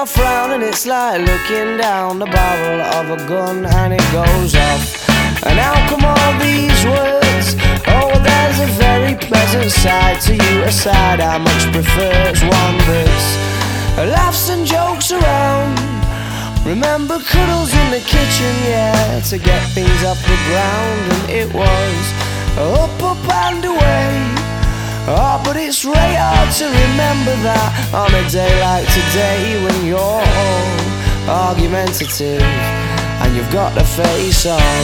you're frowning, it's like looking down the barrel of a gun and it goes off. And how come all these words? Oh, there's a very pleasant side to you, a side I much prefer. It's one that's laughs and jokes around. Remember cuddles in the kitchen, yeah, to get things off the ground. And it was up, up and away. Oh, but it's really hard to remember that on a day like today, when you're all argumentative and you've got the face on.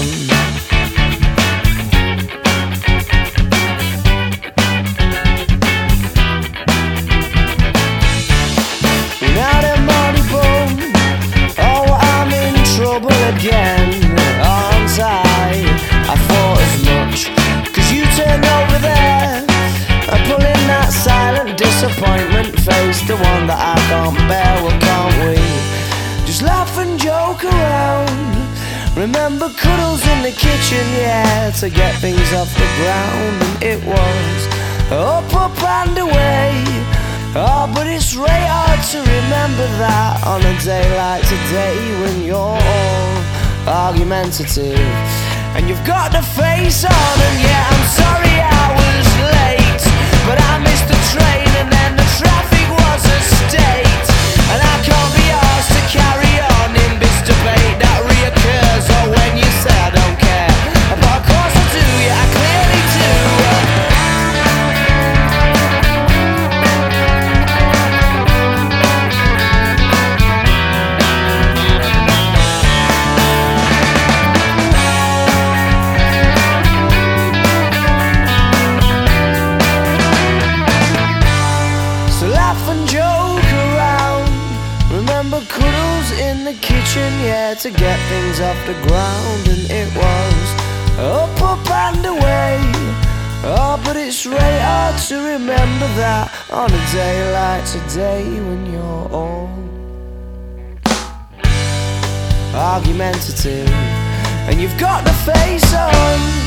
Now the money boom, oh, I'm in trouble again, aren't I? I thought as much, 'cause you turned over there, pulling that silent disappointment face, the one that I can't bear. Well, can't we just laugh and joke around? Remember cuddles in the kitchen, yeah, to get things off the ground. And it was up, up and away. Oh, but it's really hard to remember that on a day like today, when you're all argumentative and you've got the face on. And yeah, I'm sorry I was late, but I missed the train and then the traffic was a state. And I can't be asked to carry on in this debate that reoccurs. Or when you say I don't care, but of course I do, yeah, I clearly do. Cuddles in the kitchen, yeah, to get things off the ground. And it was up, up and away. Oh, but it's really hard to remember that on a day like today, when you're all argumentative and you've got the face on.